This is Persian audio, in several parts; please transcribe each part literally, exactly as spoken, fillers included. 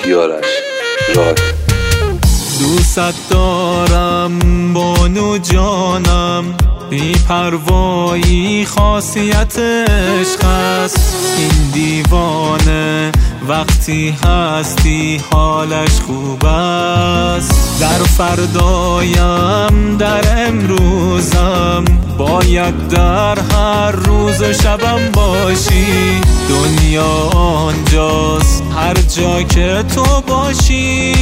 یارش راد. دوست دارم بانو جانم، بی پروایی خاصیت عشق است. این دیوانه وقتی هستی حالش خوب است. در فردایم در امروزم باید در هر روز و شبم باشی. دنیا آنجاست هر جا که تو باشی.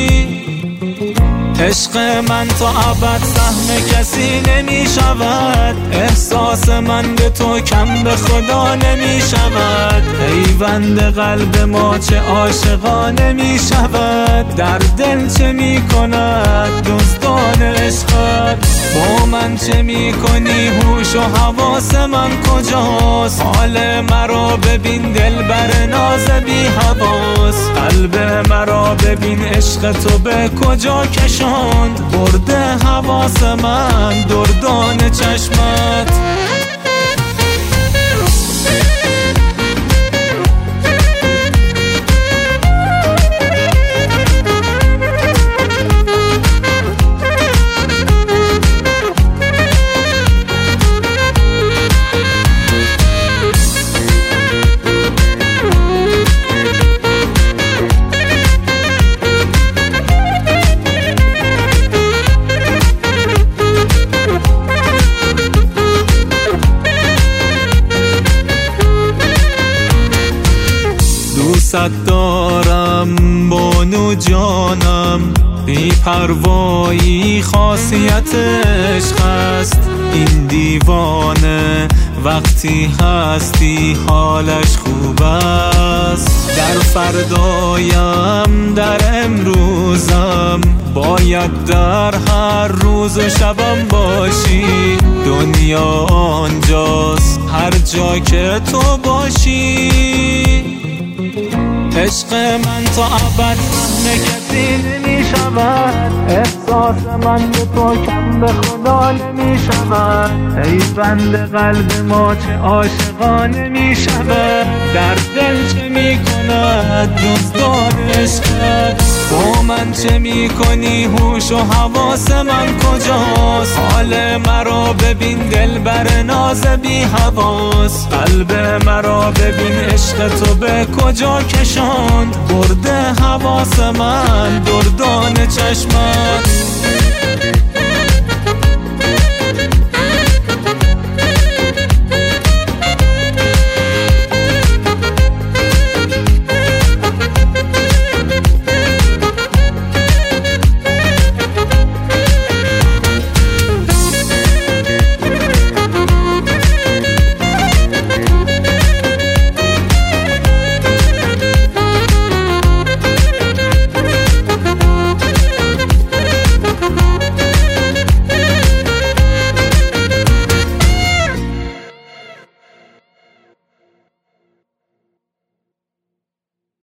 عشق من تا ابد سهم کسی نمی شود. احساس من به تو کم به خدا نمی شود. پیوند قلب ما چه عاشقانه می شود. در دل چه می کند دزدان عشقت؟ با من چه می کنی؟ هوش و حواس من کجاست؟ حال مرا ببین دل بر ناز بی حواس. قلب مرا ببین عشق تو به کجا کشاند. برده حواس من دردان چشمت. دوست دارم بانو جانم، بی پروایی خاصیت عشق است. این دیوانه وقتی هستی حالش خوب است. در فردایم در امروزم باید در هر روز و شبم باشی. دنیا آنجاست هر جا که تو باشی. عشق من تا ابد فهم کسی نمی شود. احساس من به تو کم به خدا نمی شود. پیوند قلب ما چه عاشقانه می شود. در دل چه می کند دزدان عشقت؟ با من چه می کنی؟ هوش و حواس من کجاست؟ حال مرا ببین دل بر ناز بی حواس. قلب مرا ببین عشق تو به کجا کشاند. برده حواس من دردان چشمت.